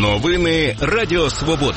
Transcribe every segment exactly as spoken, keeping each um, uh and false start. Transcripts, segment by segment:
Новини Радіо Свобода.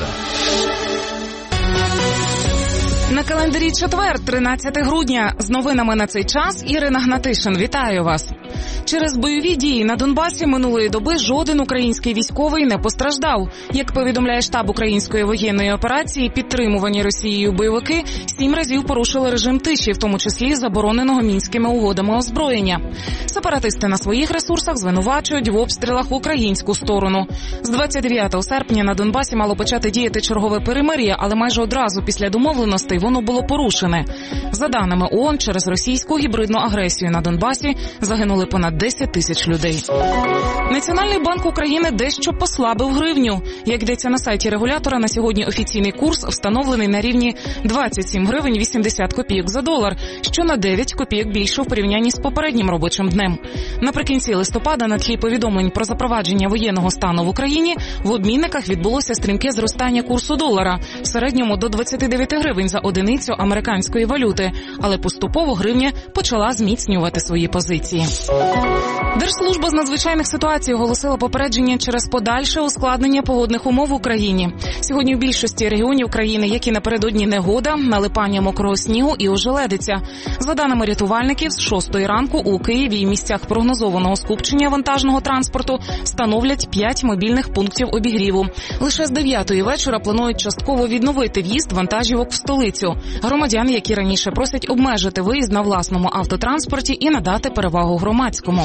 На календарі четвер, тринадцяте грудня. З новинами на цей час Ірина Гнатишин. Вітаю вас. Через бойові дії на Донбасі минулої доби жоден український військовий не постраждав. Як повідомляє штаб української воєнної операції, підтримувані Росією бойовики сім разів порушили режим тиші, в тому числі забороненого Мінськими угодами озброєння. Сепаратисти на своїх ресурсах звинувачують в обстрілах українську сторону. З двадцять дев'ятого серпня на Донбасі мало почати діяти чергове перемир'я, але майже одразу після домовленостей воно було порушене. За даними ООН, через російську гібридну агресію на Донбасі загинули понад десять тисяч людей. Національний банк України дещо послабив гривню. Як йдеться на сайті регулятора, на сьогодні офіційний курс встановлений на рівні двадцять сім гривень вісімдесят копійок за долар, що на дев'ять копійок більше в порівнянні з попереднім робочим днем. Наприкінці листопада на тлі повідомлень про запровадження воєнного стану в Україні в обмінниках відбулося стрімке зростання курсу долара, в середньому до двадцяти дев'яти гривень за одиницю американської валюти, але поступово гривня почала зміцнювати свої позиції. Держслужба з надзвичайних ситуацій оголосила попередження через подальше ускладнення погодних умов в Україні. Сьогодні в більшості регіонів країни, як і напередодні негода, налипання мокрого снігу і ожеледиця. За даними рятувальників, з шостої ранку у Києві і місцях прогнозованого скупчення вантажного транспорту встановлять п'ять мобільних пунктів обігріву. Лише з дев'ятої вечора планують частково відновити в'їзд вантажівок в столицю. Громадян, які раніше просять обмежити виїзд на власному автотранспорті і надати перевагу громадському.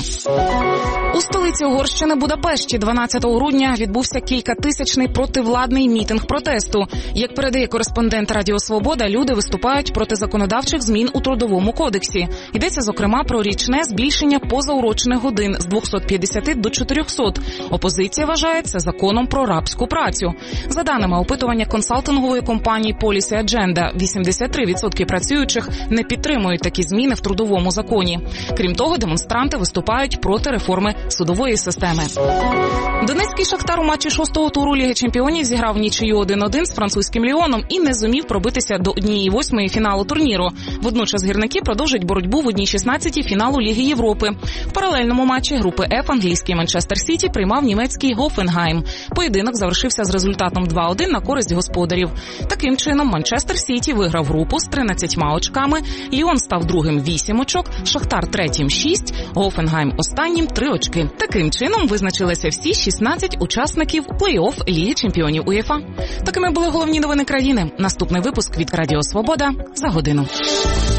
У столиці Угорщини Будапешті дванадцятого грудня відбувся кількатисячний противладний мітинг протесту. Як передає кореспондент Радіо Свобода, люди виступають проти законодавчих змін у Трудовому кодексі. Йдеться, зокрема, про річне збільшення позаурочних годин з двохсот п'ятдесяти до чотирьохсот. Опозиція вважає це законом про рабську працю. За даними опитування консалтингової компанії Policy Agenda, вісімдесят три відсотки працюючих не підтримують такі зміни в трудовому законі. Крім того, демонстранти виступають проти реформи судової системи. Донецький «Шахтар» у матчі шостого туру Ліги чемпіонів зіграв нічию один один з французьким «Ліоном» і не зумів пробитися до однієї восьмої фіналу турніру. Водночас гірники продовжать боротьбу в одній шістнадцятій фіналу Ліги Європи. В паралельному матчі групи F англійський «Манчестер Сіті» приймав німецький «Гофенгайм». Поєдинок завершився з результатом два один на користь господарів. Таким чином, «Манчестер Сіті» виграв групу з тринадцятьма очками, «Ліон» став другим вісім очок, «Шахтар» третім шість, «Гофенгайм» останнім три очки. Таким чином визначилися всі шістнадцять учасників плей-офф Ліги чемпіонів УЄФА. Такими були головні новини країни. Наступний випуск від Радіо Свобода за годину.